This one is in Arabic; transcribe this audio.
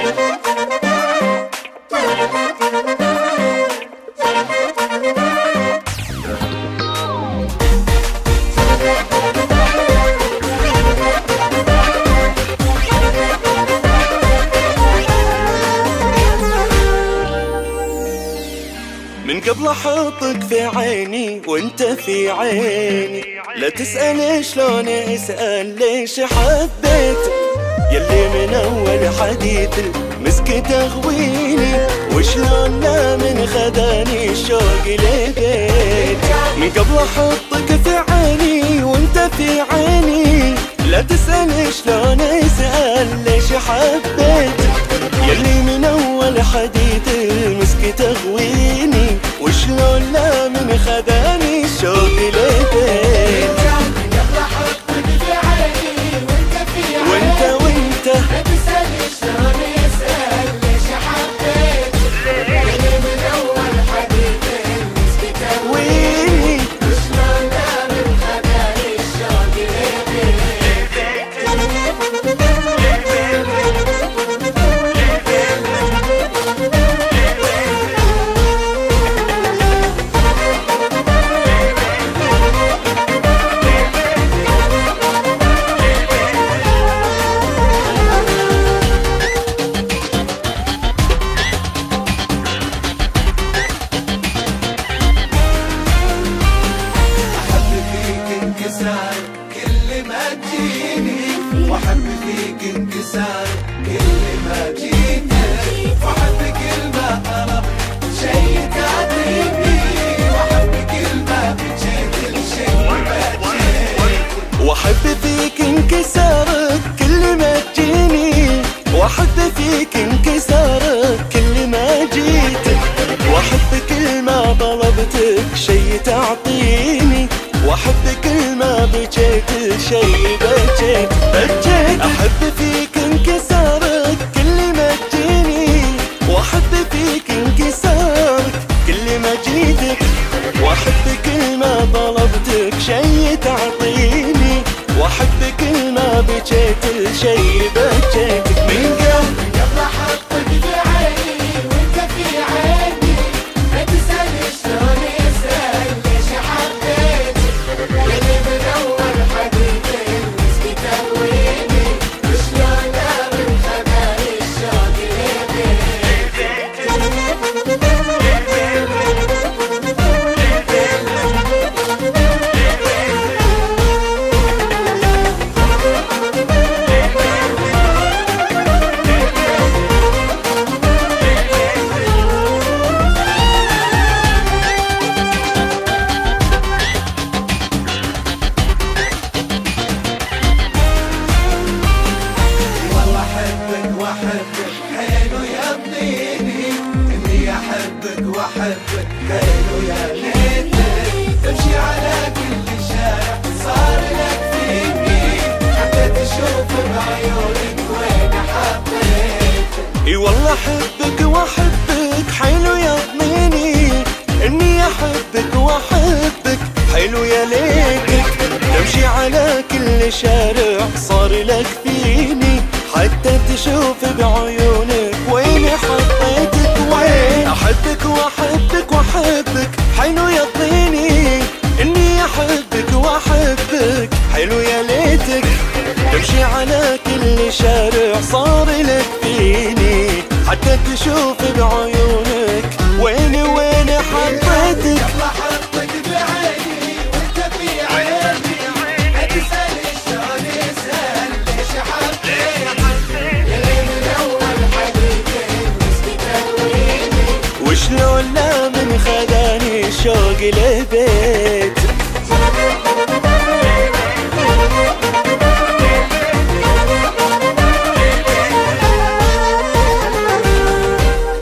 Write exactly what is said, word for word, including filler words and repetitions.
من قبل احطك في عيني وانت في عيني، لا تسأل شلون اسأل ليش حبيت، يلي من اول حديث المسك تغويني، وشلون لا من خذاني الشوق لبيت. من قبل احطك في عيني وانت في عيني، لا تسأل شلون اسأل ليش حبيت، يلي من اول حديث المسك تغويني، وشلون لا من خذاني الشوق لبيت. من قبل احطك في عيني وانت في عيني، وانت وانت لا تسأل شلون اسأل ليش حبيت، يلي من اول حديث المسك تغويني، وشلون لا من خذاني الشوق لبيت. كل ما تجيني واحب فيك انكسار، كل ما جيتك واحب كل ما طلب شيء تعطيني، واحب كل ما بجيت الشيء بجيت، واحب فيك انكسارك كل ما تجيني، واحب فيك انكسارك كل ما جيتك، واحب كل ما طلبتك شيء تعطيني، واحب كل ما بجيت شيء بجيت بجيت. احب فيك انكسارك كل ما تجيني، واحب فيك انكسارك كل ما جيتك، واحب كل ما طلبتك شيء تعطيني، واحب كل ما بجيت شيء بجيت. من قبل من قبل احطك في عيني وانت في عيني، لا تسأل شلون اسأل ليش حبيت، يلي من اول حديث المسك تغويني، وشلون لا من خذاني الشوق واحبك حلو يضنيني، اني احبك واحبك حلو يا ليتك، تمشي على كل شارع صار لك فيني، حتى تشوف بعيونك وين حبيتك. اي والله احبك واحبك حلو يضنيني، اني احبك واحبك حلو يا ليتك، تمشي على كل شارع صار لك فيني، حتى تشوف بعيونك وين حطيتك وين. احبك واحبك واحبك حلو يضنيني، اني احبك واحبك حلو يا ليتك، تمشي على كل شارع صار لك فيني، حتى تشوف بعيونك وين وين حطيتك. يلا حطك بعيني وانت في عيني، لا تسأل شلون اسأل ليش حبيت، يلي من اول حديث المسك تغويني، وشلون لا من خذاني الشوق لبيت.